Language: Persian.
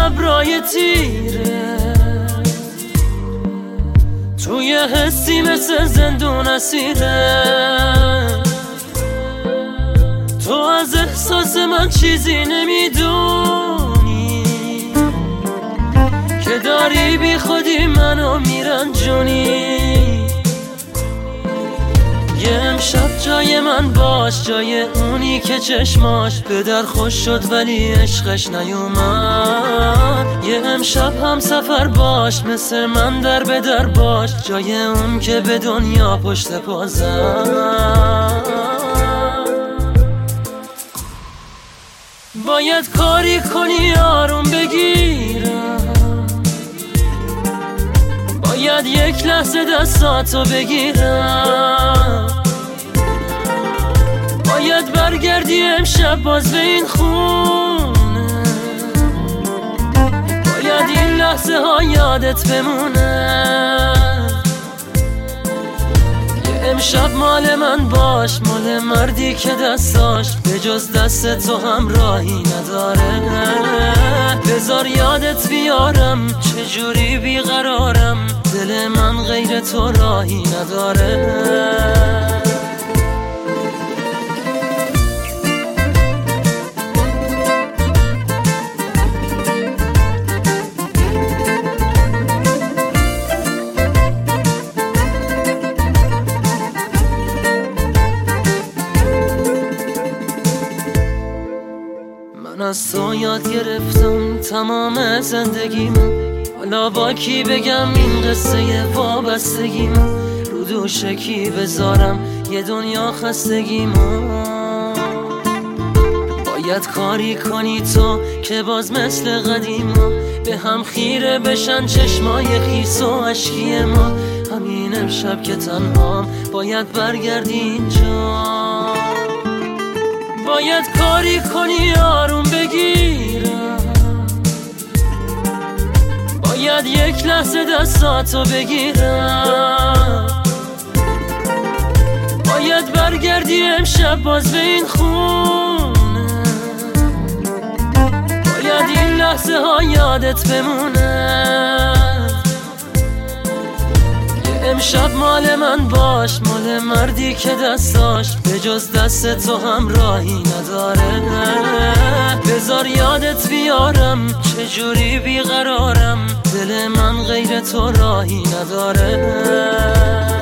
ابرای تیره، توی حسی مثل زندون اسیره. تو از احساس من چیزی نمیدونی، که داری بی خودی منو میرنجونی. یه امشب جای من باش، جای اونی که چشماش به در خوش شد ولی عشقش نیومد. یه امشب هم سفر باش، مثل من در به در باش، جای اون که به دنیا پشت پا زد. باید کاری کنی آروم بگیرم، باید یک لحظه دستاتو بگیرم، باید برگردی امشب باز به این خونه، باید این لحظه ها یادت بمونه. یه امشب مال من باش، مال مردی که دستاش به جز دست تو هم راهی نداره. بذار یادت بیارم چجوری بیقرارم، دل من غیر تو راهی نداره. من از تو یاد گرفتم تمام زندگیمو، حالا با کی بگم این قصه وابستگیمو، رو دوش کی بذارم یه دنیا خستگیمو. باید کاری کنی تو که باز مثل قدیما به هم خیره بشن چشمای خیس و اشکی ما. همین امشب که تنهام باید برگردی اینجا، باید کاری کنی آروم بگیرم، باید یک لحظه دستاتو بگیرم، باید برگردی امشب باز به این خونه، باید این لحظه ها یادت بمونه. امشب مال من باش، مال مردی که دستاش به جز دست تو هم راهی نداره. بذار یادت بیارم چجوری بیقرارم، دل من غیر تو راهی نداره.